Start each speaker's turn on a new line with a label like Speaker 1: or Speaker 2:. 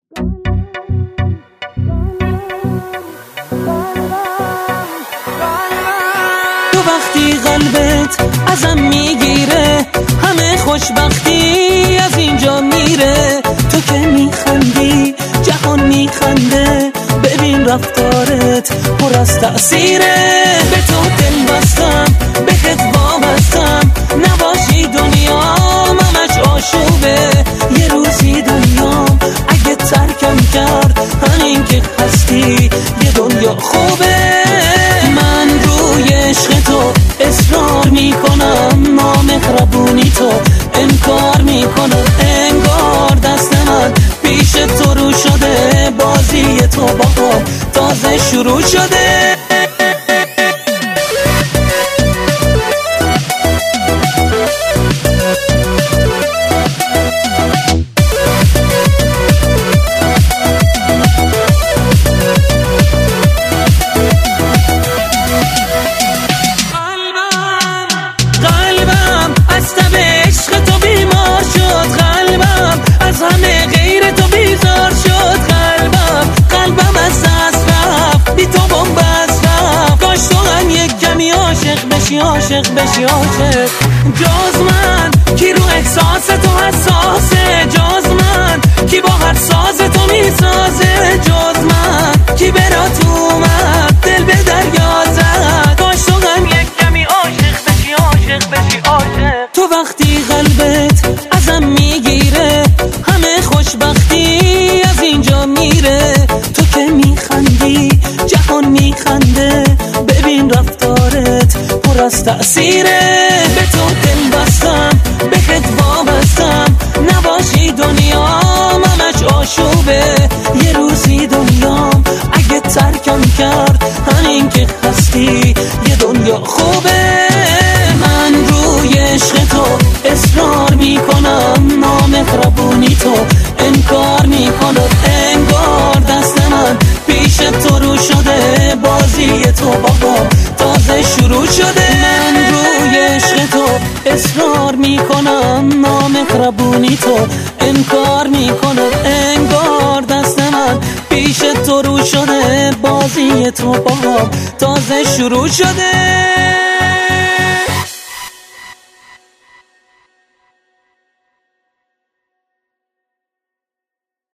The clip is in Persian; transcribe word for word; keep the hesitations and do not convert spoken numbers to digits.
Speaker 1: تو وقتی قلبت ازم میگیره همه خوشبختی از اینجا میره. تو که میخندی جهان میخنده، ببین رفتارت پر از تأثیره. به تو دل بستم بهت وابستم، نباشی دنیام همش آشوبه. یه روزی دنیام اگه ترکم کرد همین که هستی یه دنیا خوبه. من روی عشق تو اصرار میکنم، نامهربونی تو انکار میکنم. انگار دست من پیش تو رو شده، بازی تو با تازه شروع شده. همه غیر تو بیزار شد قلبم، قلبم از دست رفت بی تو بنبست رفت. کاش تو هم یک کمی عاشق بشی عاشق بشی عاشق. جز من کی رو احساس تو حساسه، جز من کی با هر ساز تو میسازه، جز من کی برات اومد دل به دریا زد. کاش تو هم یک کمی عاشق بشی عاشق بشی عاشق. تو وقتی قلبت ازم میگیره همه خوشبختی از اینجا میره. تو که میخندی جهان میخنده، ببین رفتارت پر از تأثیره. به تو دل بستم بهت وابستم، نباشی دنیام همش آشوبه. یه روزی دنیام اگه ترکم کرد همین که هستی یه دنیا خوبه. من روی عشق تو اصرار میکنم، نامهربونی تو انکار میکنم. انگار دست من پیش تو رو شده، بازی تو بابا تازه شروع شده. من روی عشق تو اصرار میکنم، نامهربونی تو انکار میکنم. انگار دست من پیش تو رو شده، بازی تو بابا تازه شروع شده.